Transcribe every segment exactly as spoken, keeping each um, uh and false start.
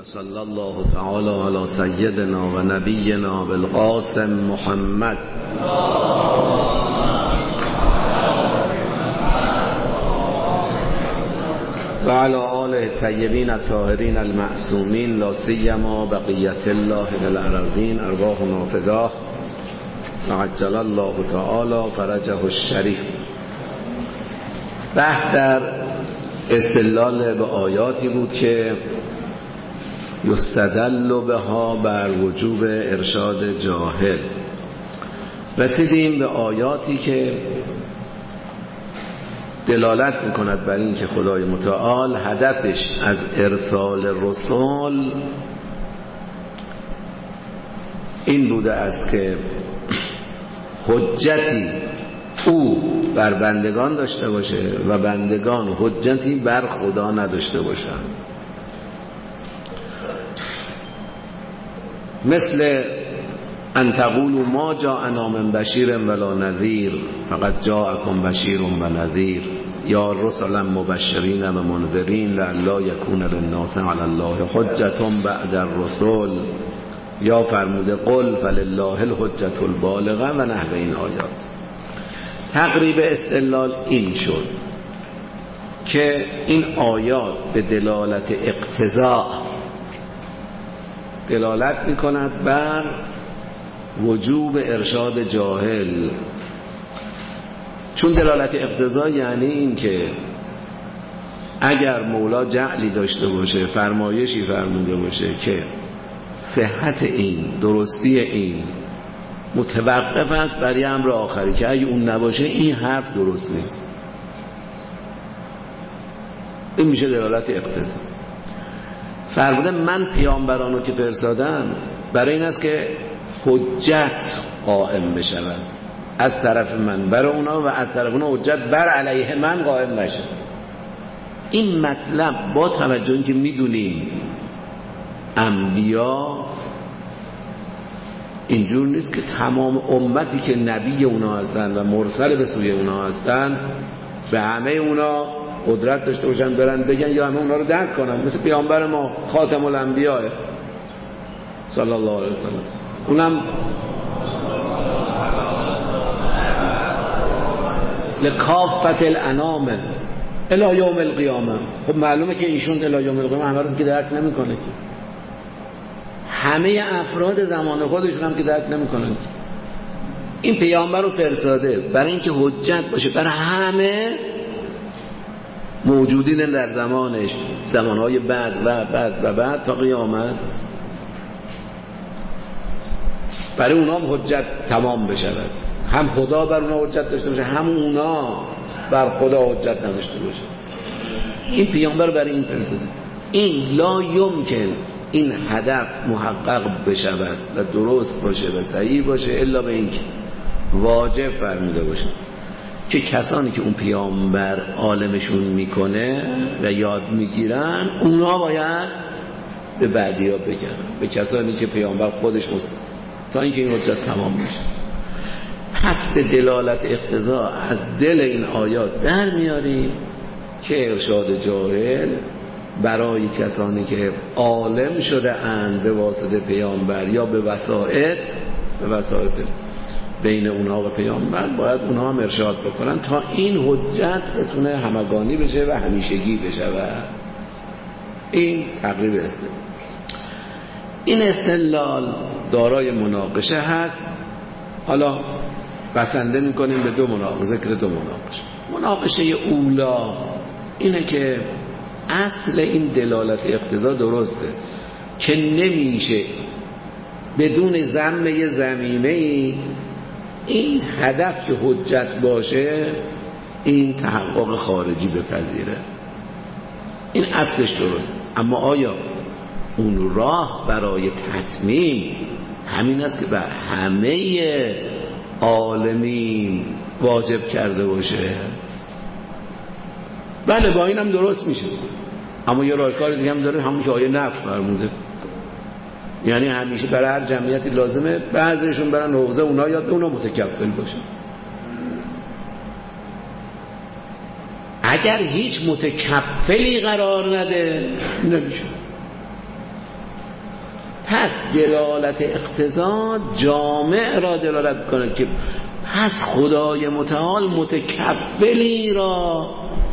صلی الله تعالی علی سیدنا و نبینا بالقاسم محمد و علی آله الطیبین الطاهرین المعصومین لا سیما بقیت الله فی الارضین ارواحنا فداه و عجل الله تعالی فرجه الشریف. بحث در استدلال به آیاتی بود که یستدل بها بر وجوب ارشاد جاهل. رسیدیم به آیاتی که دلالت میکند بر این که خدای متعال هدفش از ارسال رسول این بوده است که حجتی او بر بندگان داشته باشه و بندگان حجتی بر خدا نداشته باشند. مثل ان تقولوا ما جاءنا من بشیر ولا نذیر فقط جاءکم بشیر و نذیر یا رسلا مبشرین و منذرین لئلا یکون للناس علی الله حجة بعد الرسل، یا فرموده قل فلله الحجة البالغه و نحو این آیات. تقریب استدلال این شد که این آیات به دلالت اقتضاء دلالت می‌کند بر وجوب ارشاد جاهل. چون دلالت اقتضا یعنی این که اگر مولا جعلی داشته باشه، فرمایشی فرموده باشه که صحت این، درستی این متوقف است بر یه امر آخری که اگه اون نباشه این حرف درست نیست، این میشه دلالت اقتضا. فرموده من پیامبرانو که فرستادم برای این است که حجت قائم بشود از طرف من برای اونا و از طرف اونا حجت بر علیه من قائم بشه. این مطلب با توجه این که میدونیم انبیا اینجور نیست که تمام امتی که نبی اونا هستن و مرسل به سوی اونا هستن به همه اونا قدرت داشته باشن برن بگن یا همه اونا رو درک کنن. مثل پیامبر ما خاتم الانبیاء صلی الله علیه وسلم، اونم لکافت الانام الی یوم القیامه. خب معلومه که ایشون الی یوم القیامه همه رو که درک نمیکنه که همه افراد زمان خودشون هم که درک نمیکنن که این پیامبر رو فرستاده برای اینکه حجت باشه برای همه موجودین در زمانش، زمانهای بعد و بعد و بعد تا قیامت، برای اونا هم حجت تمام بشود. هم خدا بر اونا حجت داشته باشه هم اونا بر خدا حجت نداشته باشه. این پیامبر برای این فرستاده. این لا یمکن این هدف محقق بشود و درست باشه و صحیح باشه الا به این که واجب فرموده باشه که کسانی که اون پیامبر عالمشون میکنه و یاد میگیرن اونا باید به بعدیا بگن، به کسانی که پیامبر خودش مست تا اینکه این حجت تمام بشه. پس به دلالت اقتضا از دل این آیات در میاریم که ارشاد جاهل برای کسانی که عالم شده اند به واسطه پیامبر یا به وسائط به وسائط بین اونها و پیامبر باید اونها هم ارشاد بکنن تا این حجت بتونه همگانی بشه و همیشگی بشه. و این تقریب استدلال. این استدلال دارای مناقشه هست. حالا بسنده میکنیم به دو مناقشه، ذکر دو مناقشه. مناقشه اولا اینه که اصل این دلالت اقتضا درسته که نمیشه بدون ضم یه ضمیمه‌ای این هدف که حجت باشه این تحقق خارجی بپذیره. این اصلش درست. اما آیا اون راه برای تتمیم همین است که بر همه عالمین واجب کرده باشه؟ بله با این هم درست میشه، اما یه راهکار دیگه هم داره، همون که آیه نفی فرموده، یعنی همیشه برای هر جمعیتی لازمه بعضیشون برن حوزه اونا یاد اونا متکفل باشه. اگر هیچ متکفلی قرار نده نمیشه. پس دلالت اقتضا جامع را دلالت کنه که پس خدای متعال متکبلی را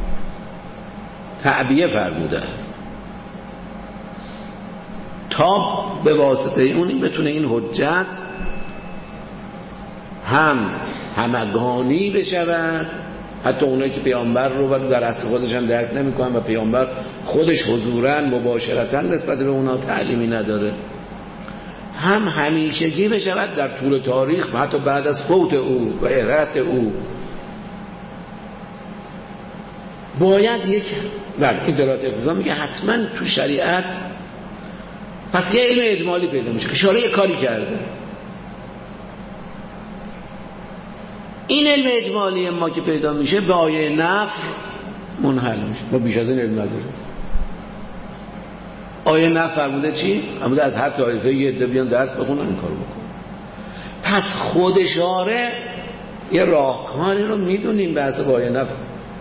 تعبیه فرموده است تا به واسطه اون بتونه این حجت هم همگانی بشود، حتی اونایی که پیامبر رو ولی در اصل خودش هم درک نمی‌کنن و پیامبر خودش حضوراً مباشرتاً نسبت به اونا تعلیمی نداره، هم همیشگی بشود در طول تاریخ و حتی بعد از فوت او و ارث او. باید یک بله این دلالت اقتضا میگه حتما تو شریعت پس یه علم اجمالی پیدا میشه که شارع کاری کرده. این علم اجمالی ما که پیدا میشه به آیه نفی منحل میشه. ما بیش از این علم نداریم. آیه نفی فرموده چی؟ فرموده از هر طایفه یه عده بیان درس بخونن این کارو بکن. پس خود شارع یه راهکاری رو میدونیم به حسب آیه نفی.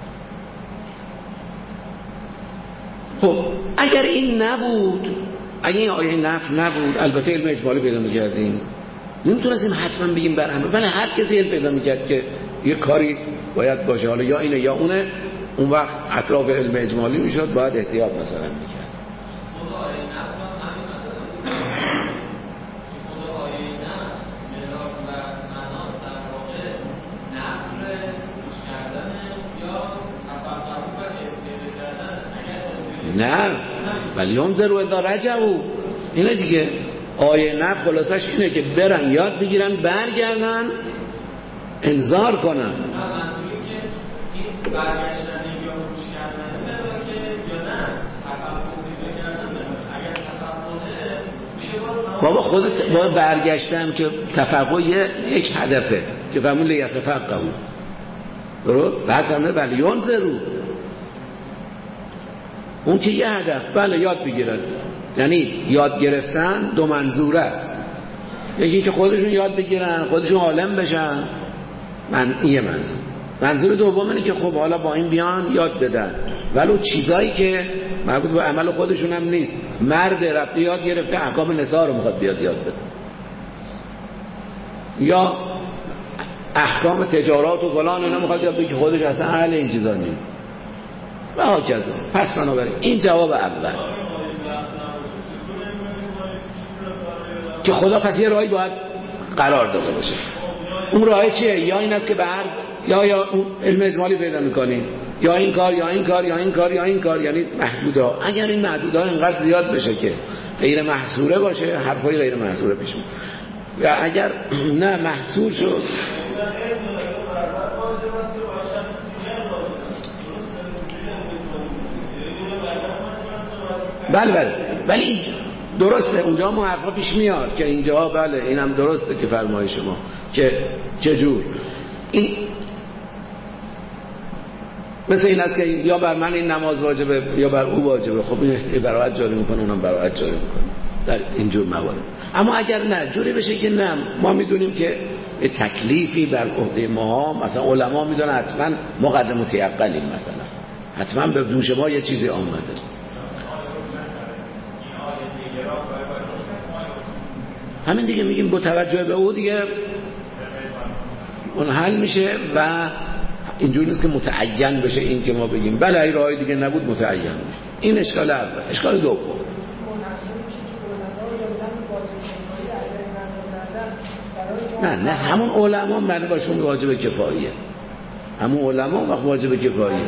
خب اگر این نبود، اگر این آیه نفی نبود، البته علم اجمالی پیدا میکردیم، نمیتونستیم حتما بگیم بر همه، ولی هر کسی علم پیدا میکرد که یه کاری باید باشه، حالا یا اینه یا اونه، اون وقت اطراف علم اجمالی میشد، باید احتیاط مثلا میکرد. خدا آیه نفی هم همین مثلا خدا آیه نفی ملاک و مناس در واقع نفر روش کردن یا تفقه و ابتده کردن. نه ولی انظروا اذا رجعوا، اینه دیگه. آیه نفی خلاصش اینه که برن یاد بگیرن برگردن انذار کنن. منظوری که این برگشتن یا روش کردن ملاکه یا نه تفقه پیدا کردن ملاکه. اگر تفقه میشه باز بابا خودت با برگشتن که تفقه یک هدفه که فرمون لیتفقه بود درست؟ بعد فرمونه ولی ینظروا، اون که یه هدف بله یاد بگیرن، یعنی یاد گرفتن دو منظور است، یکی که خودشون یاد بگیرن خودشون عالم بشن، من این یه منظور. منظور دوم اینه که خب حالا با این بیان یاد بدن ولو چیزایی که مربوط به عمل خودشون هم نیست. مرد رفته یاد گرفته احکام نساء رو میخواد بیاد یاد بده، یا احکام تجارات و فلان اینا میخواد یاد بده که خودش اصلا اهل این چیزا نیست و هاکذا. پس بنابراین این جواب اول که خدا پس یه راهی باید قرار داده باشه. اون راه چیه؟ یا این است که بر یا یا علم اجمالی پیدا میکنیم، یا این کار یا این کار یا این کار یا این کار، یعنی محدودا. اگر این محدودا اینقدر زیاد بشه که غیر محصوره باشه، حرفای غیر محصوره پیش میاد. یا اگر نه محصور شد بله بله ولی درسته اونجا ما حرفا پیش میاد که اینجا بله اینم درسته که فرمای شما که چجور این مثل این است که یا بر من این نماز واجبه یا بر او واجبه. خب این براحت جاری میکنه اونم براحت جاری میکنه در اینجور موارد. اما اگر نه جوری بشه که نه ما میدونیم که تکلیفی بر عهده ما، مثلا علما میدونن حتما مقدم متیقنیم، مثلا حتما به دوش ما یه چیزی آمده، همین دیگه میگیم با توجه به او دیگه اون حل میشه و اینجوری نیست که متعین بشه این که ما بگیم بله این راهی دیگه نبود متعین میشه. این اشکال اول. اشکال دوم نه نه همون علما معنی باشون واجب کفاییه، همون علما وقت واجب کفاییه.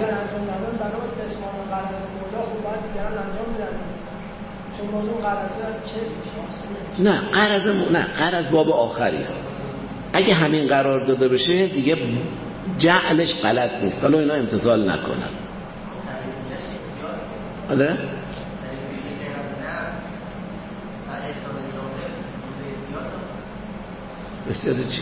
نه قرض م... نه قرض باب آخری است. اگه همین قرار داده بشه دیگه جعلش غلط نیست، حالا اینا امتثال نکنن. آره احتیاط چی؟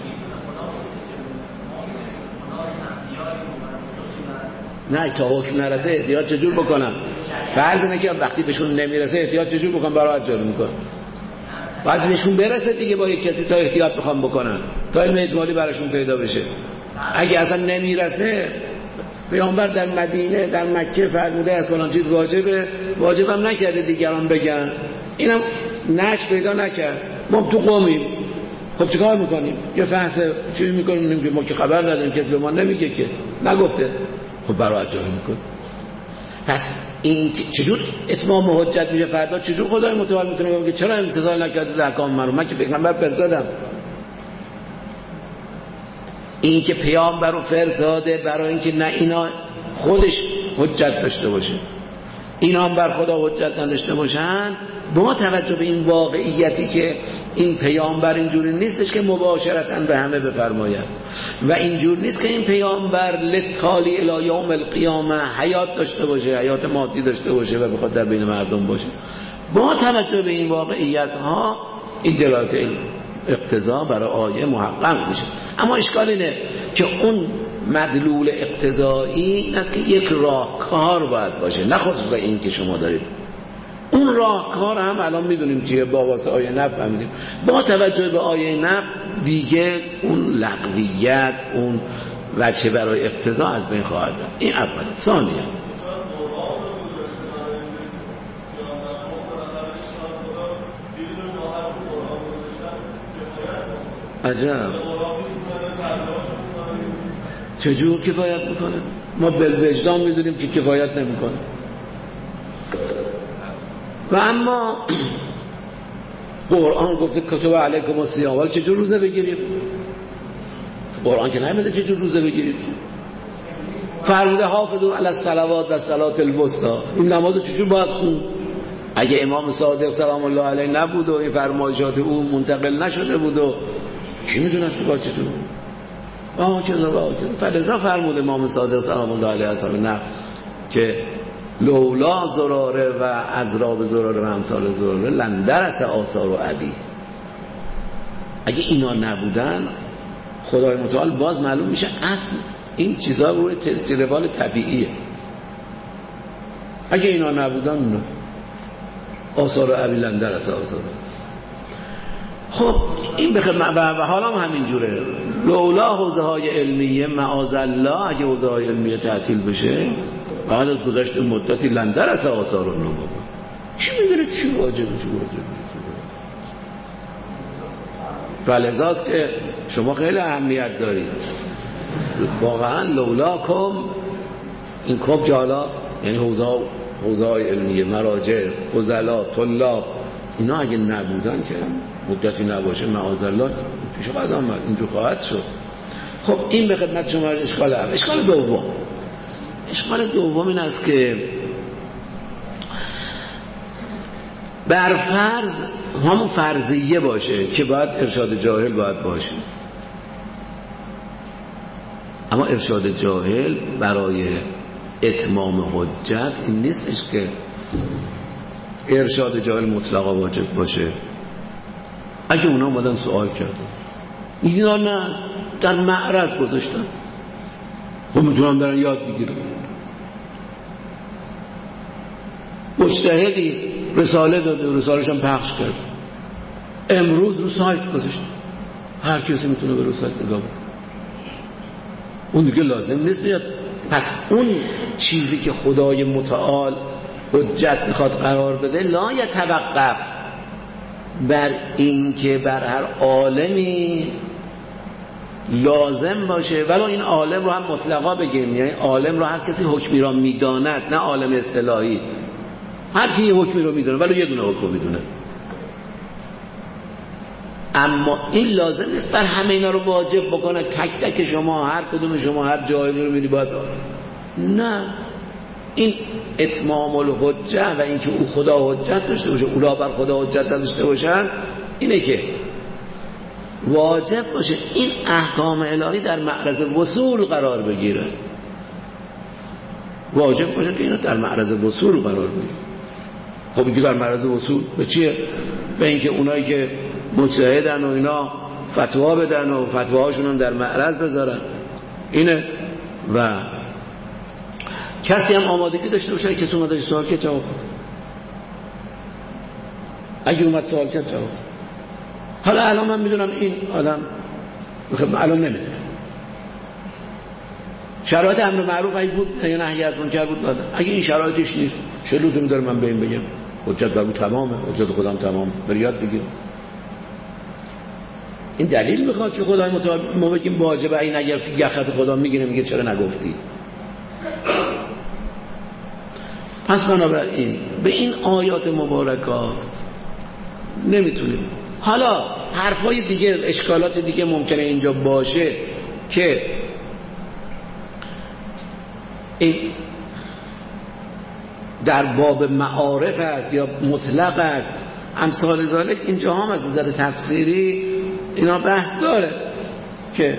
نه تا حکم نرسه احتیاط چجور بکنم؟ فرض اینه که وقتی بهشون نمیرسه احتیاط چجور بکنم؟ برای جاری میکنم باید بهشون برسه دیگه با یک کسی تا احتیاط بخوام بکنن تا علم اجمالی براشون پیدا بشه. اگه اصلا نمیرسه پیامبر در مدینه در مکه فرموده از فلان چیز واجبه، واجبم نکرده دیگران بگن، اینم نشر پیدا نکرد. ما تو قومیم، خب چیکار میکنیم؟ یه فحص چی میکنیم که ما که خبر نداریم، کسی به ما نمیگه که نگفته، خب برای جایی میکنیم. پس این چجور اتمام حجت میشه فردا؟ چجور خدای متعال میتونه بگه چرا امتثال نکردید احکام من رو؟ من که پیغمبر فرستادم. این که پیامبر رو فرستاده برای اینکه نه اینا خودش حجت داشته باشه، اینا هم بر خدا حجت نداشته باشن، با توجه به این واقعیتی که این پیامبر اینجوری نیستش که مباشرتاً به همه بفرماید و اینجور نیست که این پیامبر لتالی الی یوم القیامه حیات داشته باشه، حیات مادی داشته باشه و بخواد در بین مردم باشه. با توجه به این واقعیت ها این دلالت اقتضا برای آیه محقق میشه. اما اشکال اینه که اون مدلول اقتضایی این است که یک راهکار باید باشه، نه خصوصا این که شما دارید. اون راهکار هم الان میدونیم چیه، با واسه آیه نفع فهمیدیم. با توجه به آیه نفع دیگه اون لغویت، اون وجه برای اقتضا از بین خواهد رفت. این اوله. ثانیه عجب چجور کفایت میکنه؟ ما بالوجدان میدونیم که کفایت نمیکنه. و اما قرآن گفته کتب علیکم الصیام، ولی چجور روزه بگیریم؟ قرآن که نمیده چجور روزه بگیرید. فرموده حافظوا علی الصلوات و الصلاة الوسطی، این نمازو چجور باید خون؟ اگه امام صادق سلام الله علیه نبود و این فرمایشات او منتقل نشده بود و کی میدونست که با چجور؟ آه چه زبا فلذا فرمود امام صادق سلام الله علیه اصحاب نه که لولا زراره و ازراب زراره و امثال زراره لندرس آثار و عبی. اگه اینا نبودن خدای متعال باز معلوم میشه اصل این چیزا روی روال طبیعیه. اگه اینا نبودن نه آثار و عبی لندرس آثار. خب این به خدمت و حالا هم همین جوره. لولا حوزه های علمیه معاذالله، اگه حوزه های علمیه تعطیل بشه بعد از گذشت مدتی لندر از آثار و نمو چی میدونه چی واجبه چی واجبه. فلذاست که شما خیلی اهمیت دارید واقعا. لولاکم این کم که حالا یعنی حوزه حوزه های علمیه، مراجع، فضلا، طلاب، اینا اگه نبودن که مدتی نباشه معاذالله پیش خواهد آمد، اینجور خواهد شد. خب این به خدمت شما اشکال هم. اشکال دوم اشکال دوم این است که بر فرض همون فرضیه باشه که باید ارشاد جاهل باید باشه، اما ارشاد جاهل برای اتمام حجت این نیستش که ارشاد جاهل مطلقا واجب باشه. اگه اونا اومدن سوال کردن اینا نه در معرض گذاشتن، خب میتونن برن یاد بگیرن. مجتهدی رساله داده، رساله‌ش هم پخش کرد، امروز رو سایت گذاشت، هر کسی میتونه به رو سایت نگاه کنه. اون دیگه لازم نیست بیاد. پس اون چیزی که خدای متعال حجت میخواد قرار بده لا یتوقف بر این که بر هر عالمی لازم باشه، ولی این عالم رو هم مطلقا بگیم، یعنی عالم رو هر کسی حکمی را میداند، نه عالم اصطلاحی. هر کی حکمی رو میدونه ولی یه دونه حکم میدونه، اما این لازم نیست بر همه اینا رو واجب بکنه. تک تک شما هر کدوم شما هر جایی رو میری باید، نه. این اتمام الحجه و اینکه او خدا حجت داشته باشه، اونا بر خدا حجت داشته باشن، اینه که واجب باشه این احکام الهی در معرض وصول قرار بگیره. واجب باشه که اینا در معرض وصول قرار بگیره. خب اینکه در معرض وصول به چیه؟ به اینکه اونایی که مجتهدن و اینا فتوا بدن و فتواهاشون هم در معرض بذارن، اینه. و کسی هم آمادگی داشته باشه کسی اومد سوال کرد جواب، اگه اومد سوال کرد جواب. حالا الان من میدونم این آدم خب الان نمیدونم شرایط امر معروف اگه بود یا نهی از منکر بود دادن. اگه این شرایطش نیست چه لزومی داره من به این بگم؟ حجت بر او تمامه، حجت خدا هم تمامه، بر یاد بگیر. این دلیل میخواد که خدای متعال ما بگیم واجبه، این اگر یخت خدا میگیره میگه چرا نگفتی؟ پس بنابراین به این آیات مبارکات نمیتونیم. حالا حرفای دیگه، اشکالات دیگه ممکنه اینجا باشه که این در باب معارف است یا مطلق است، امثال ذالک. اینجا هم از نظر تفسیری اینا بحث داره که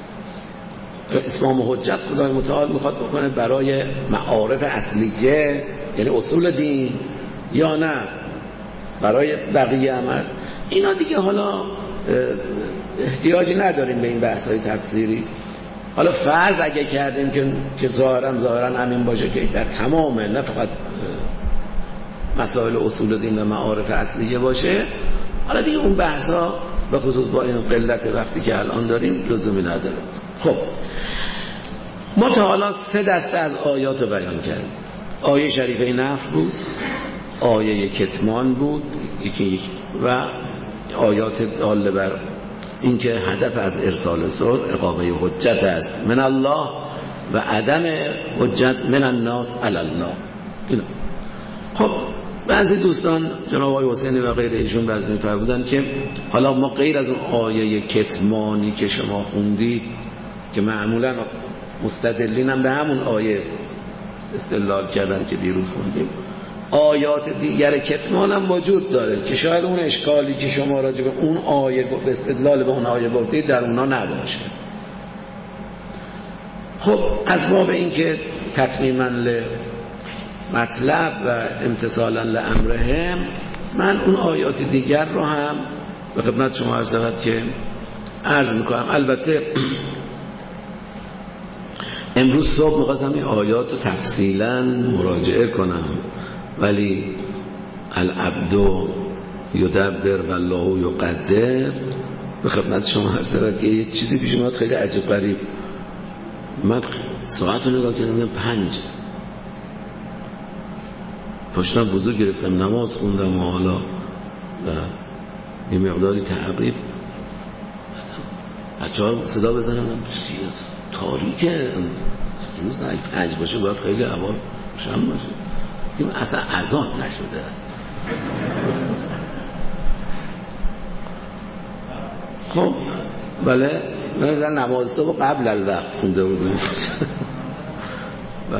اتمام حجت خدای متعال میخواد بکنه برای معارف اصلیه، یعنی اصول دین، یا نه برای بقیه هم هست. اینا دیگه حالا احتیاجی نداریم به این بحث‌های تفسیری. حالا فرض اگه کردیم که که ظاهرا ظاهرا همین باشه که در تمام، نه فقط مسائل اصول دین و معارف اصلیه باشه، حالا دیگه اون بحثا به خصوص با این قلت وقتی که الان داریم لزومی نداره. خب ما تا حالا سه دسته از آیات رو بیان کردیم. آیه شریفه نفی بود، آیه کتمان بود، یکی یک، و آیات داله بر اینکه هدف از ارسال صلح اقامه حجت است من الله و عدم حجت من الناس علی الله. اینا خب بعضی دوستان جناب آقای حسینی و غیر ایشون بعضی می‌فرمودن که حالا ما غیر از اون آیه کتمانی که شما خوندی که معمولا مستدلین هم به همون آیه استدلال کردن که دیروز خوندیم، آیات دیگر کتمان هم وجود داره که شاید اون اشکالی که شما راجع به اون آیه به استدلال به اون آیه گفتید در اونا نباشه. خب از باب این که تتمیما مطلب و امتثالا لامرهم، من اون آیات دیگر رو هم به خدمت شما عرض شود که عرض میکنم. البته امروز صبح میخواستم این آیات رو تفصیلا مراجعه کنم، ولی العبد یدبر و الله یقدر. به خدمت شما عرض شود که یه چیزی پیش اومد خیلی عجیب غریب. من ساعت رو نگاه کردم پنج، پشتم بزرگ گرفتم نماز خوندم و حالا یه مقداری تعقیب بچه ها صدا بزنم تاریکه روز نه پنج باشه باید خیلی اول شم باشه، دیم اصلا اذان نشده است. خب بله من از نماز صبح قبل الوقت خونده بودیم و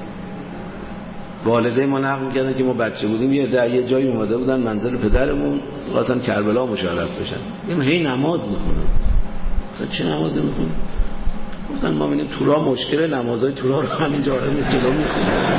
والده ما نقل می‌کردن که ما بچه بودیم یه در یه جایی اومده بودن منزل پدرمون، خواستن کربلا مشرف بشن، این هی نماز میخونن. مثلا چه نمازی میخونن؟ گفتن ما ببینیم تورا مشکل نمازهای تورا رو همینجا رو جلو میخونن.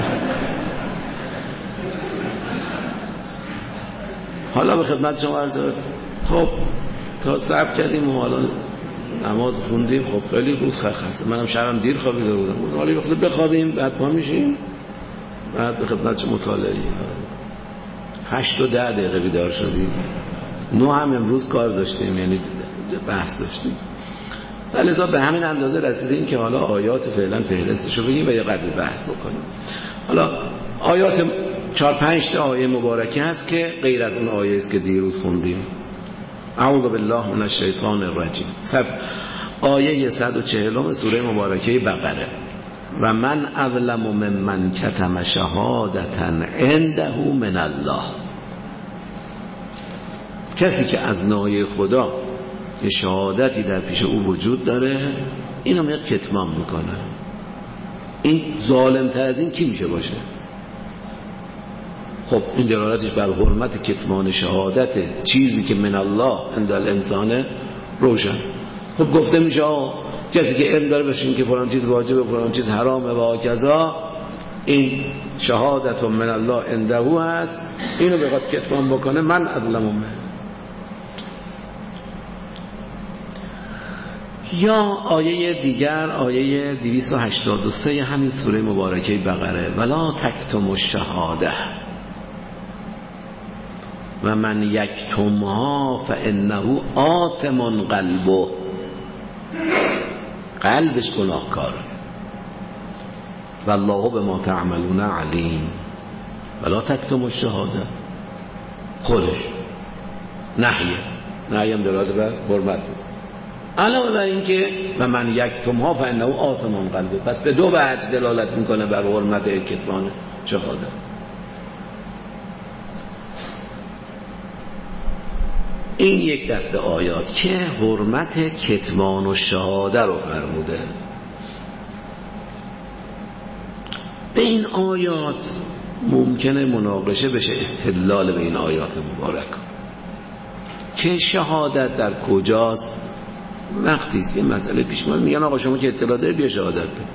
حالا به خدمت شما عرض خب تا صبر کردیم و حالا نماز خوندیم. خب خیلی بود خسته، منم شبم دیر خوابیده بودم، حالا وقتی بخوابیم بعد پا میشیم بعد به خدمت مطالعه هشت و ده دقیقه بیدار شدیم، نه هم امروز کار داشتیم یعنی بحث داشتیم، لذا به همین اندازه رسیدیم که حالا آیات فعلا فهرستشو بگیم و یه قدر بحث بکنیم. حالا آیات چهار پنج تا آیه مبارکه هست که غیر از اون آیه است که دیروز خوندیم. اعوذ بالله من الشیطان الرجیم، صف آیه صد و چهل سوره مبارکه بقره. و من اظلم ممن کتم شهادتا عنده من الله، کسی که از ناحیه خدا یه شهادتی در پیش او وجود داره اینو میاد کتمان میکنه. این ظالم تر از این کی میشه باشه؟ خب این دلالتش بر حرمت کتمان شهادت چیزی که من الله عند الانسان روشن. خب گفته میشه کسی که علم داره بشین که فلان چیز واجبه فلان چیز حرامه و کذا، این شهادت من الله عنده هست، اینو بخواد کتمان بکنه من اظلم منه. یا آیه دیگر، آیه دویست و هشتاد و سه همین سوره مبارکه بقره، ولا تکتم الشهاده و من یکتمها فانه آثم قلبه، قلبش گناهکاره، والله بما تعملون علیم. ولا تکتم الشهاده خودش نهیه، نهی هم دراز بر حرمت بود. علاوه بر این که و من یکتمها فانه آثم قلبه، پس به دو وجه دلالت میکنه بر حرمت کتمان شهاده. این یک دسته آیات که حرمت کتمان و شهاده رو فرموده. به این آیات ممکنه مناقشه بشه، استدلال به این آیات مبارک که شهادت در کجاست. وقتی است این مسئله پیش میاد میگن آقا شما که اطلاع داری بیا شهادت بده.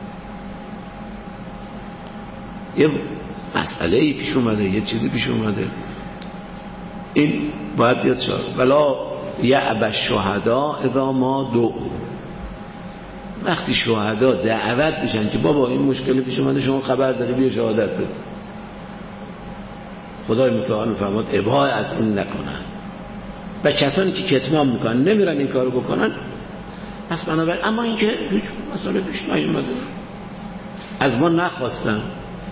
یه مسئله پیش اومده، یه چیزی پیش اومده، این باید بیاد شهادت. ولا یعب الشهداء اذا ما دعوا، وقتی شهدا دعوت میشن که بابا این مشکلی پیش اومده شما خبر داری بیا شهادت بده، خدای متعال میفرماد اباء از این نکنن. و کسانی که کتمان میکنن نمیرن این کارو بکنن، پس بنابراین اما این که هیچ مسئله پیش نیومده، از ما نخواستن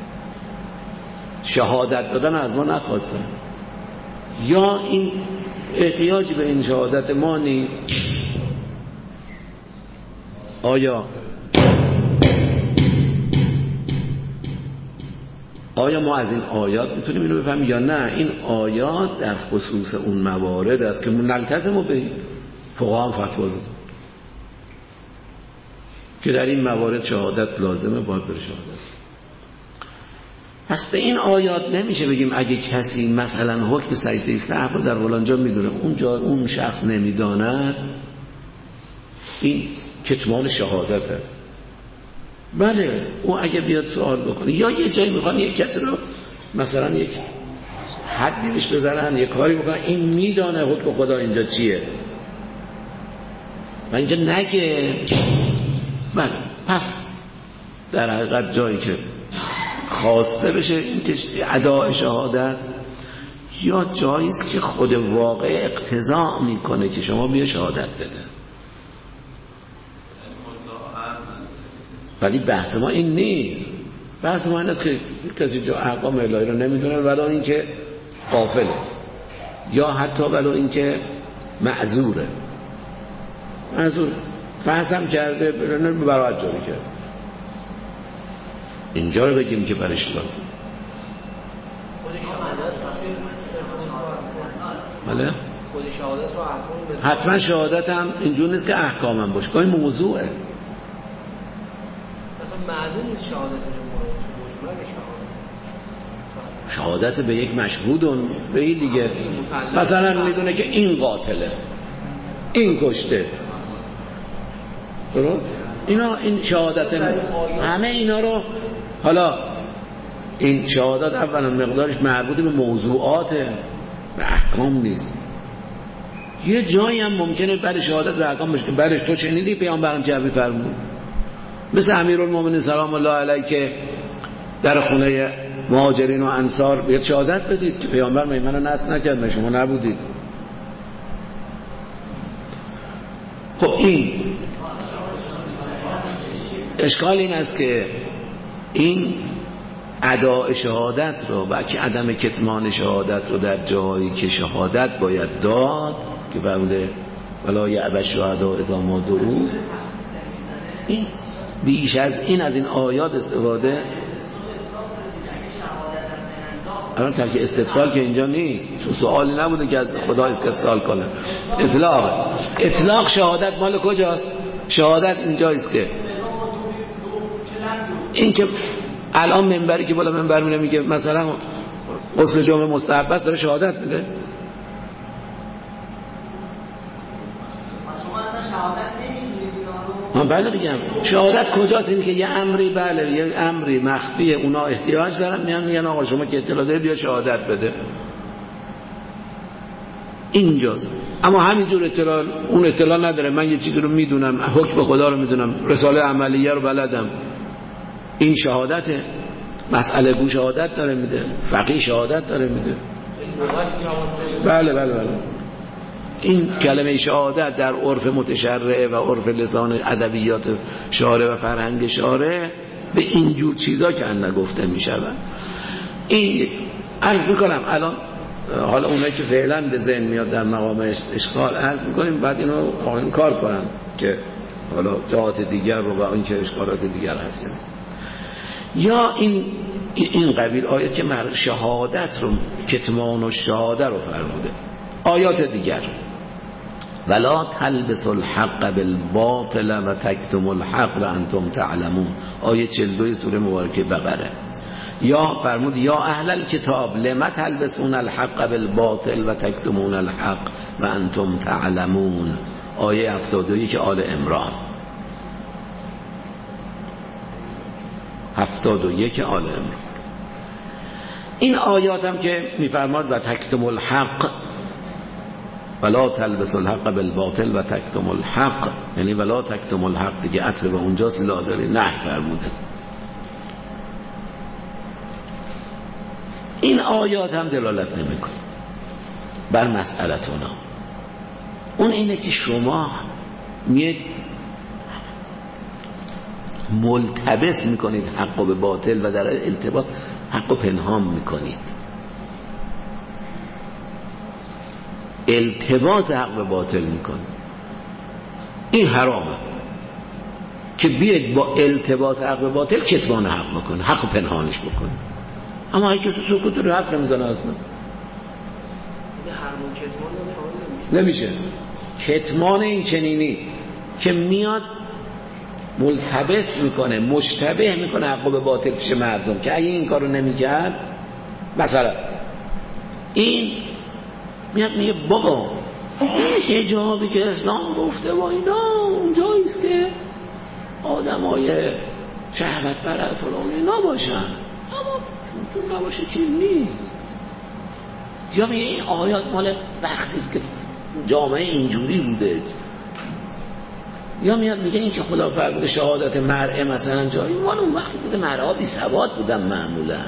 شهادت دادن، از ما نخواستن، یا این احتیاجی به این شهادت ما نیست. آیا آیا ما از این آیات میتونیم اینو بفهمیم یا نه این آیات در خصوص اون موارد است که منلتزم به فقها هم فتوا دادن که در این موارد شهادت لازمه، باید بره شهادت. پس به این آیات نمیشه بگیم اگه کسی مثلا حکم سجده سهو رو در فلان جا میدونه اون جا اون شخص نمیداند، این کتمان شهادت است. بله او اگه بیاد سوال بکنه یا یه جایی میخوان یک کسی رو مثلا یک حدی بهش بزنن، یک کاری بکنن، این میدانه حکم خدا اینجا چیه و اینجا نگه. بله پس در حقیقت جایی که خواسته بشه این که اداء شهادت، یا جایی است که خود واقع اقتضا میکنه که شما بیا شهادت بده. ولی بحث ما این نیست. بحث ما این است که کسی جا احکام الهی رو نمیدونه، ولی این که غافله، یا حتی ولی این که معذوره، معذور فحصم کرده برایت جاری کرده، اینجا رو بگیم که برش لازم. بله خود شهادت رو احکام حتما شهادت هم اینجور نیست که احکام هم باشه، این موضوعه. اصلا معلوم نیست شهادت رو شهادت به یک مشهودون به این دیگه، مثلا میدونه که این قاتله، این کشته، درست؟ اینا این شهادت همه اینا رو، حالا این شهادت اولا مقدارش مربوط به موضوعاته، به احکام نیست. یه جایی هم ممکنه برای شهادت به احکام باشه که برش تو شنیدی پیامبرم چه می‌فرمود، مثل امیرالمومنین سلام الله علیه که در خونه مهاجرین و انصار بیاد شهادت بدید که پیامبر میمنو نصب نکرد، شما نبودید. خب این اشکال این است که این اداء شهادت رو و که عدم کتمان شهادت رو در جایی که شهادت باید داد که فرموده ولا یعب الشهداء اذا ما دعوا، این بیش از این از این آیات استفاده الان ترک استفسال که اینجا نیست، چون سوالی نبوده که از خدا استفسال کنه، اطلاق اطلاق شهادت مال کجاست؟ شهادت اینجاییست که این که الان منبری که بالا منبر میره میگه مثلا غسل جمعه مستحب است، داره شهادت میده. شما اصلا شهادت نمیدونید اینا رو؟ بله دیگه شهادت کجاست؟ این که یه امری، بله یه امری مخفیه، اونا احتیاج دارن میان میگن آقا شما که اطلاع داری بیا شهادت بده، اینجاست. اما همینجور اطلاع اون اطلاع نداره، من یه چیزی رو میدونم، حکم خدا رو میدونم، رساله عملیه رو بلدم، این شهادته. مسئله گو شهادت داره میده، فقیه شهادت داره میده. بله بله بله این کلمه شهادت در عرف متشرعه و عرف لسان ادبیات شارع و فرهنگ شارع به اینجور چیزا که ان گفته میشود. این عرض میکنم الان حالا اونایی که فعلا به ذهن میاد در مقام اشغال عرض میکنیم، بعد اینو آقایون کار کنن که حالا جهات دیگر رو و این که اشکالات دیگر هست نیست. یا این این قبیل آیات که مر شهادت رو کتمان و شهاده رو فرموده. آیات دیگر ولا تلبسوا الحق بالباطل و تکتموا الحق و انتم تعلمون، آیه چهل و دو سوره مبارکه بقره. یا فرمود یا اهل الکتاب لم تلبسون الحق بالباطل و تکتمون الحق و انتم تعلمون، آیه هفتاد و یک آل عمران. هفتاد و یک آل عمران. این آیات هم که میفرماد و تکتموا الحق ولا تلبسوا الحق بالباطل و تکتموا الحق، یعنی ولا تکتموا الحق دیگه عطف به اونجاست، لا داره نه فرموده. این آیات هم دلالت نمیکنه بر مسئلتونا. اون اینه که شما میاد ملتبس میکنید حق به باطل و در التباس حق پنهان میکنید. التباس حق به باطل میکنید، این حرامه که بیاید با التباس حق به باطل کتمان حق بکنید، حق پنهانش بکنید. اما هیچ کسی سکوت رو حق نمیزنه اصلا. حرام کتمان نمیشه. نمیشه. کتمان این چنینی که میاد ملتبس میکنه، مشتبه میکنه حق به باطل پیش مردم، که اگه این کارو نمیکرد مثلا این میاد میگه بابا این حجابی که اسلام گفته و اینا اونجاییست که آدمای شهوت پرست فلان اینا باشن، اما تو نباشه که نیست. یا میگه این آیات مال وقتیست که جامعه اینجوری بوده. یا میاد میگه این که خدا فرموده شهادت مرء مثلا جایی مال اون وقتی بوده، مرء بی سواد بودن معمولا،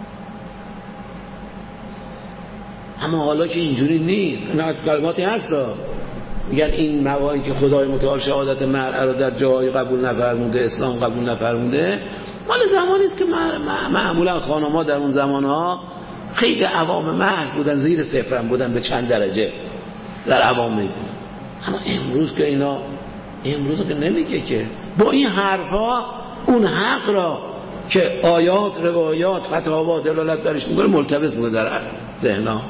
اما حالا که اینجوری نیست. اینا کلماتی هست را میگن این مواردی که خدای متعال شهادت مرء رو در جای قبول نفرموده، اسلام قبول نفرموده، مال زمانی است که معمولا خانم‌ها در اون زمانها خیلی عوام محض بودن، زیر صفر هم بودن به چند درجه در عوامی. اما امروز که اینا امروز که نمیگه که با این حرفا اون حق را که آیات، روایات، فتاوا دلالت برش میکنه ملتبس میکنه در ذهنها.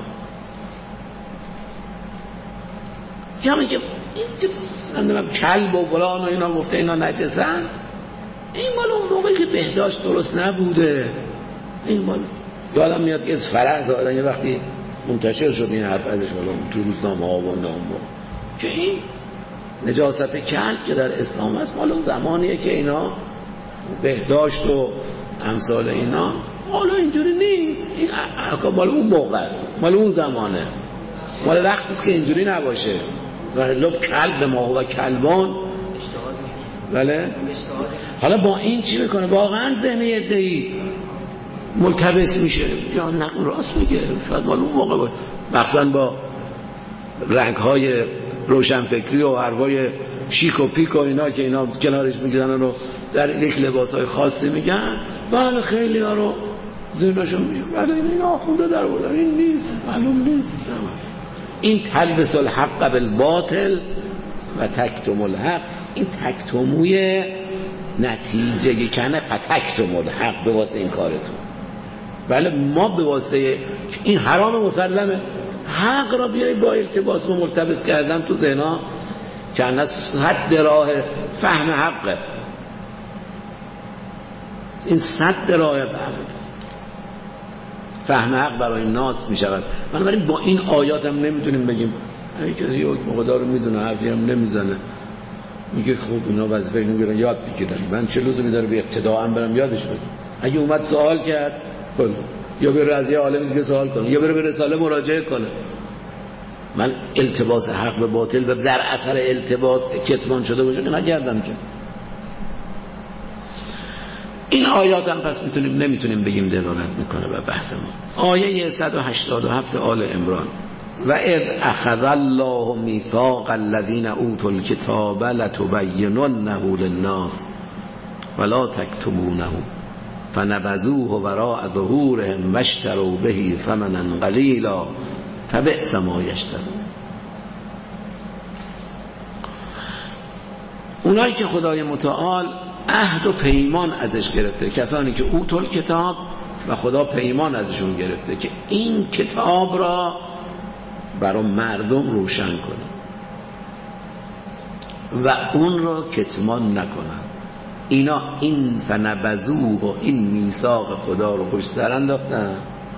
یا میگه نمیدونم کلب و فلان و اینا گفته اینا نجسن، این مال اون موقعی که بهداشت درست نبوده. این مال یادم میاد که فرح ظاهرا یه وقتی منتشر شد این حرف ازش بالا تو روزنامه ها و نام که این نجاست کلب که در اسلام هست مال اون زمانیه که اینا بهداشت و امثال اینا، حالا اینجوری نیست. این مال اون موقع است، مال اون زمانه، مال وقتی است که اینجوری نباشه. لب کلب ما و کلبان. بله. حالا با این چی میکنه؟ واقعا ذهن ادعی ملتبس میشه. یا نه راست میگه، شاید مال اون موقع باشه، مخصوصا با رنگ های روشنفکری و حرفای شیک و پیک و اینا که اینا کنارش میگذنن و در یک لباس های خاصی میگن. بله خیلی ها رو ذهنشون میشه بله این آخونده در بودن، این نیست، معلوم نیست. این تلبس الحق بالباطل و تکتم الحق، این تکتموی نتیجه کنه فتکتم الحق به واسه این کارتون. بله ما به واسه این حرام مسلمه، حق را بیایی با التباس و ملتبس کردن تو ذهنها که از حد راه فهم حقه. این صد راه فهم حق برای ناس می شود. بنابراین با این آیات هم نمیتونیم بگیم اگه کسی یک مقدار رو میدونه حرفی هم نمیزنه میگه خوب اینا وظیفه اینو بیارن یاد بگیرن، من چه لزومی داره به ابتداء برم یادش بدم. اگه اومد سوال کرد کن، یا بره از یه عالمی دیگه سوال کنه، یا بره به رساله مراجعه کنه. من التباس حق به باطل و در اثر التباس کتمان شده باشه که نگردم که. این آیات هم پس میتونیم نمیتونیم بگیم دلالت میکنه به بحث ما. آیه صد و هشتاد و هفت آل عمران و اذ اخذ الله میثاق الذین اوتوا الکتاب لتبیننه للناس ولا تکتمونه فنبذوه وراء ظهورهم واشتروا به ثمنا قلیلا فبئس ما یشترون. اونایی که خدای متعال عهد و پیمان ازش گرفته، کسانی که اوتل کتاب و خدا پیمان ازشون گرفته که این کتاب را برای مردم روشن کنه و اون را کتمان نکنن، اینا این فنبذوه و این میثاق خدا رو پشت سر انداختن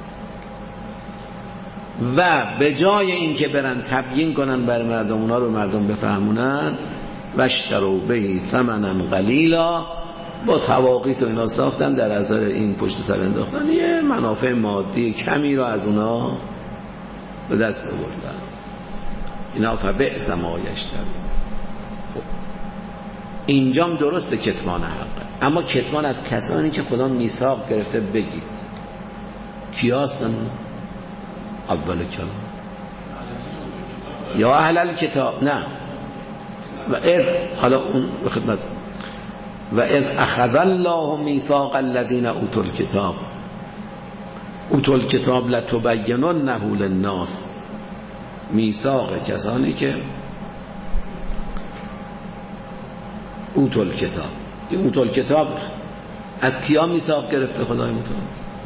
و به جای این که برن تبیین کنن برای مردم، اونا رو مردم بفهمونن، و اشتروا به ثمنا قلیلا، با تواقیت و اینا ساختن، در اثر این پشت سر انداختن یه منافع مادی کمی رو از اونا به دست آوردن. اینا فبئس ما یشترون. خب اینجام درسته کتمان حقه، اما کتمان از کسانی که خدا میثاق گرفته بگید کیا هستن؟ اول کلام یا اهل الکتاب، نه و اذ، حالا اون به خدمت، و اذ اخذ الله میثاق الذین اوتوا الکتاب اوتوا الکتاب لتبیننه للناس، میثاق کسانی که اوتوا الکتاب. این اوتوا الکتاب از کیا میثاق گرفته خدای متعال؟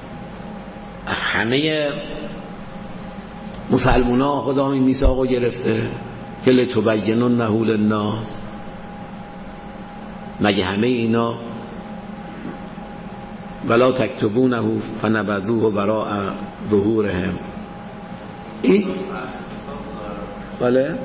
همه مسلمان‌ها خدا این میثاقو گرفته که لتبیننه للناس. مگه همه اینا ولا تکتبونه فنبذوه وراء ظهورهم؟ این بله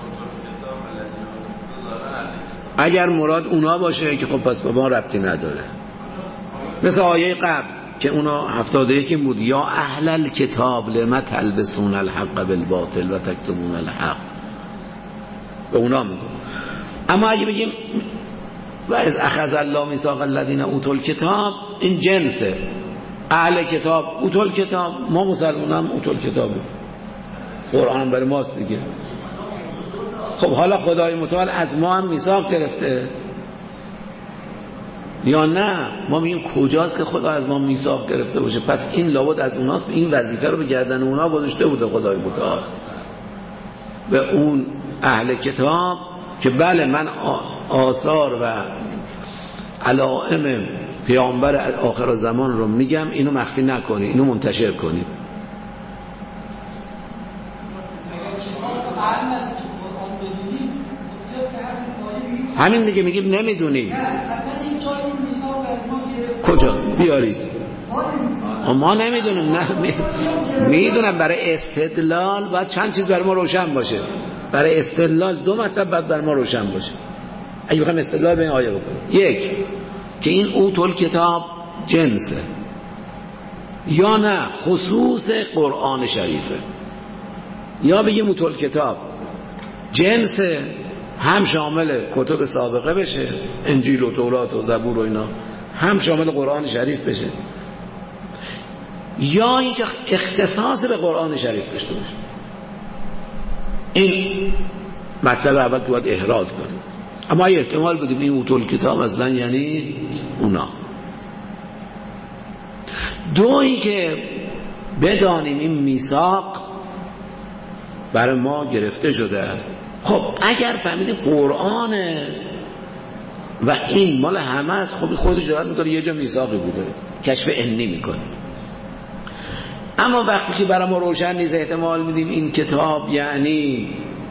اگر مراد اونا باشه که خب پس به ما ربطی نداره، مثل آیه قبل که اونا هفتاد و یک این بود، یا اهل الکتاب لما تلبسون الحق بالباطل و تکتمون الحق، به اونا میگم. اما اگه بگیم و از اخذ الله میثاق الذین اوتوا الکتاب، این جنسه، اهل کتاب اوتوا الکتاب، ما مسلمانان اوتوا الکتاب، قرآن برای ماست دیگه. خب حالا خدای متعال از ما هم میثاق گرفته یا نه؟ ما میگیم کجاست که خدا از ما میثاق گرفته باشه؟ پس این لابد از اوناست، این وظیفه رو به گردن اونا گذاشته بوده خدای متعال به اون اهل کتاب که بله من آثار و علائم پیامبر آخر زمان رو میگم، اینو مخفی نکنی، اینو منتشر کنی. همین دیگه میگیم نمیدونیم کجاست بیارید، ما نمیدونیم. نه میدونم برای استدلال باید چند چیز برای ما روشن باشه، برای استدلال دو مطلب باید برای ما روشن باشه اگه بخوایم استدلال به این آیه بکنیم. یک که این اوتوا الکتاب جنسه یا نه خصوص قرآن شریفه، یا بگیم اوتوا الکتاب جنسه هم شامل کتب سابقه بشه، انجیل و تورات و زبور و اینا، هم شامل قرآن شریف بشه، یا اینکه اختصاص به قرآن شریف داشته باشه. این مطلب اول تو باید احراز کنیم. اما اگه احتمال بدیم این اوتوا الکتاب اصلا یعنی اونا. دویی که بدانیم این میثاق برای ما گرفته شده است. خب اگر فهمیدیم قرآنه و این مال همه است، خب خودش دارد میکنه یه جا میثاقی بوده، کشف علمی میکنه. اما وقتی که برای ما روشن نیست، احتمال میدیم این کتاب یعنی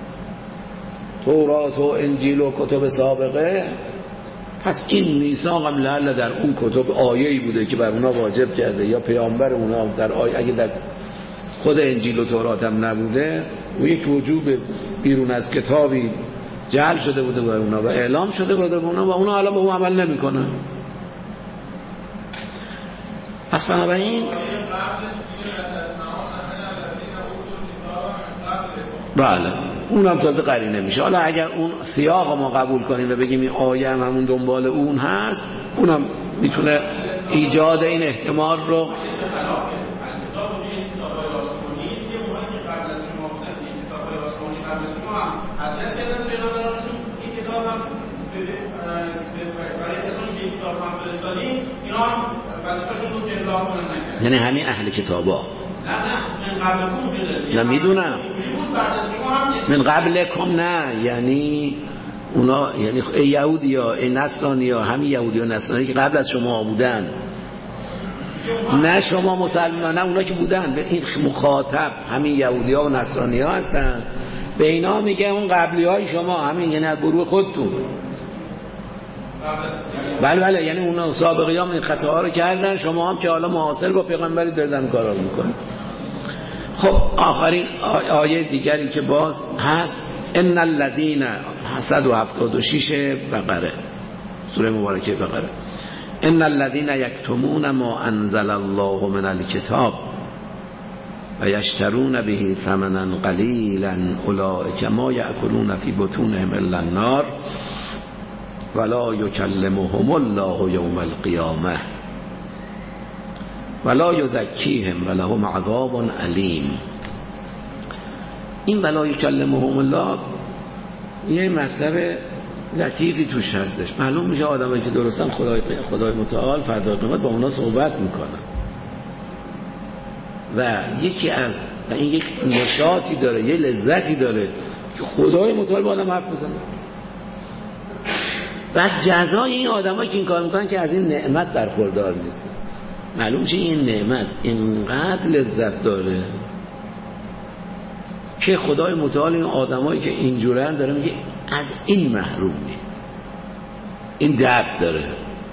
تورات و انجیل و کتب سابقه، پس این میثاق هم لعل در اون کتب آیه‌ای بوده که بر اونا واجب کرده، یا پیامبر اونا در آیه، اگه در خود انجیل و تورات هم نبوده و یک وجوب بیرون از کتابی جعل شده بوده بر اونا و اعلام شده بوده بر اونا و اونا حالا به اون عمل نمی‌کنن. پس بنابراین بله اونم تازه قرینه میشه. حالا اگر اون سیاق ما قبول کنیم و بگیم این آیه هم همون دنبال اون هست، اونم میتونه ایجاد این احتمال رو حضرت کردن پیغمبرانشون این کتاب هم برای کسانی که کتاب هم فرستادیم اینا هم یعنی همین اهل کتابا. نه نه من قبلکم نه میدونم من قبلکم نه یعنی اونا یعنی یهودی ها ای نصرانی ها همین یهودی ها نصرانی که قبل از شما بودن، نه شما مسلمان، نه اونا که بودن. به این مخاطب همین یهودی ها و نصرانی ها هستن، به اینا میگه اون قبلی های شما همین یعنی از گروه خودتون. بله بله یعنی اونا سابقی هم این خطاها رو کردن، شما هم که حالا معاصر با پیغمبری دردن کارا میکنن. خب آخرین آیه دیگری که باز هست ان الذين صد و هفتاد و شش بقره، سوره مبارکه بقره، ان الذين يكتمون ما انزل الله من الكتاب و یشترون به ثمنا قلیلا اولئک ما یأکلون فی بطونهم الا النار ولا یکلمهم الله یوم القیامه ولا یزکیهم ولهم عذاب علیم. این ولا یکلمهم الله یه مطلب لطیفی توش هستش. معلوم میشه آدمایی که درستن خدای خدای متعال فردا قیامت با اونا صحبت میکنن و یکی از و این یک نشاطی داره، یه لذتی داره که خدای متعال با آدم حرف بزنه. بعد جزای این آدمایی که این کار میکنن که از این نعمت برخوردار نیستن. معلوم میشه این نعمت اینقدر لذت داره که خدای متعال این آدمایی که اینجورن داره میگه از این محرومید. این درد داره.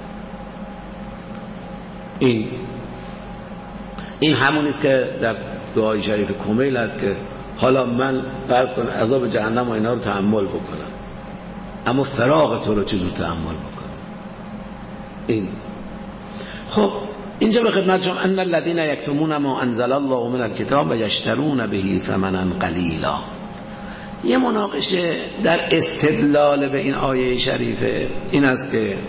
این این همونیست که در دعای شریف کمیل هست که حالا من فرض کنم عذاب جهنم و اینا رو تحمل بکنم، اما فراغ تو رو چجور تحمل بکنم. این خب اینجا به خدمت شما ان الذين يكتمون ما انزل الله من الكتاب و یشترون به ثمنا قلیلا. یه مناقشه در استدلال به این آیه شریفه این است که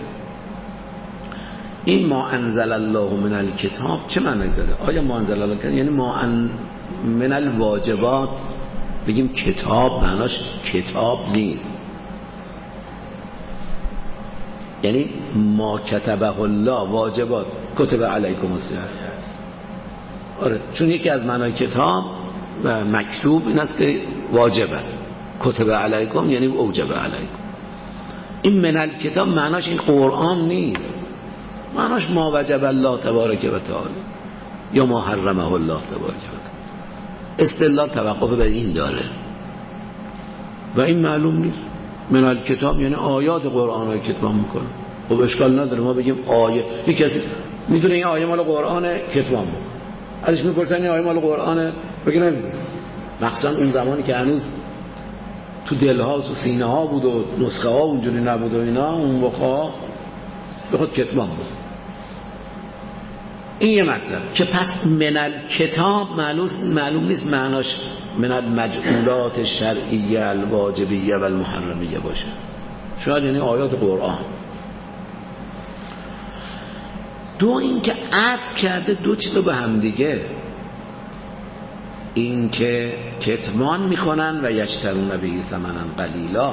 این ما انزل الله من الکتاب چه معنی داره؟ آیا ما انزل الله یعنی ما ان من الواجبات بگیم کتاب معناش کتاب نیست، یعنی ما کتبه الله واجبات کتب علیکم الصیام. آره چون یکی از معنای کتاب و مکتوب این است که واجب است. کتب علیکم یعنی اوجب علیکم. این من الکتاب معناش این قرآن نیست، معناش ما وجب الله تبارک و تعالی یا ما حرمه الله تبارک و تعالی. استدلال توقف به این داره و این معلوم نیست. من الکتاب یعنی آیات قرآن رو کتمان میکنه. خب اشکال نداره ما بگیم آیه. یک کسی میدونه این آیه مال قرآن کتمان میکنه، ازش میپرسن این آیه مال قرآن بگه نمیدونه. مخصوصا اون زمانی که هنوز تو دلها و تو سینه ها بود و نسخه ها اونجوری نبود و اینا، اون موقع به خود کتمان بود. این یه مطلب که پس من الکتاب معلوم نیست معناش من المجعولات الشرعیه الواجبیه و المحرمیه باشه، شاید یعنی آیات قرآن. دو این که عطف کرده دو چیزو به هم دیگه، این که کتمان میکنن و یشترون به ثمنا قلیلا.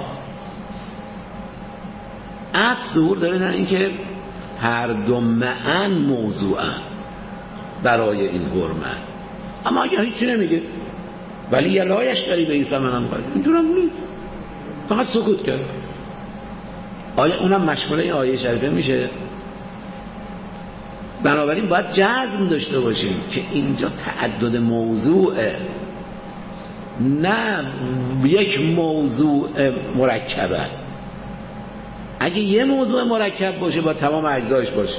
عطف ظهور داره در این که هر دو معن موضوعن برای این حرمت، اما اگر هیچی نمیگه ولی یلا یشتری به ثمنا قلیلا اینجور هم نیست، فقط سکوت کرد. آیا اونم مشمول این آیه شریفه میشه؟ بنابراین باید جزم داشته باشیم که اینجا تعدد موضوعه، نه یک موضوع مرکب است. اگه یه موضوع مرکب باشه با تمام اجزایش باشه،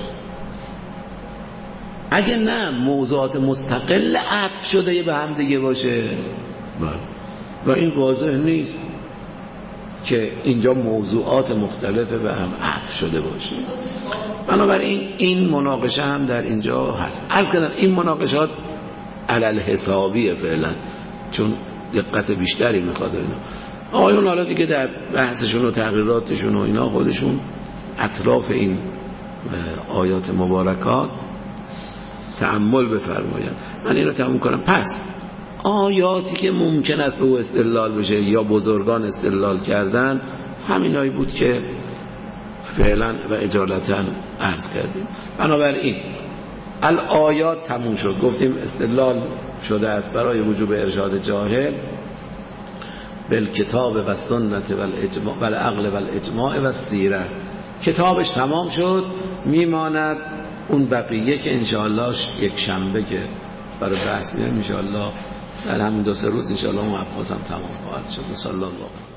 اگه نه موضوعات مستقل عطف شده به هم دیگه باشه و این واضح نیست که اینجا موضوعات مختلف به هم عطف شده باشه. بنابراین این مناقشه هم در اینجا هست. عرض کردم این مناقشات علل حسابیه فعلا چون دقت بیشتری میخواد اینا. آقایون حالا دیگه در بحثشون و تغییراتشون و اینا خودشون اطراف این آیات مبارکات تأمل بفرمایید. من این رو تموم کنم. پس آیاتی که ممکن است به او استدلال بشه یا بزرگان استدلال کردن همینایی بود که فعلا و اجالتا عرض کردیم. بنابراین الآیات تموم شد. گفتیم استدلال شده است برای وجوب ارشاد جاهل بالکتاب و سنت و الاجماع و العقل و الاجماع و سیره. کتابش تمام شد، میماند اون بقیه که انشاءالله یک شنبه که برای بحث میاد انشاءالله در همین دو سه روز انشاءالله اون ابحاث هم تمام خواهد شد. صلی الله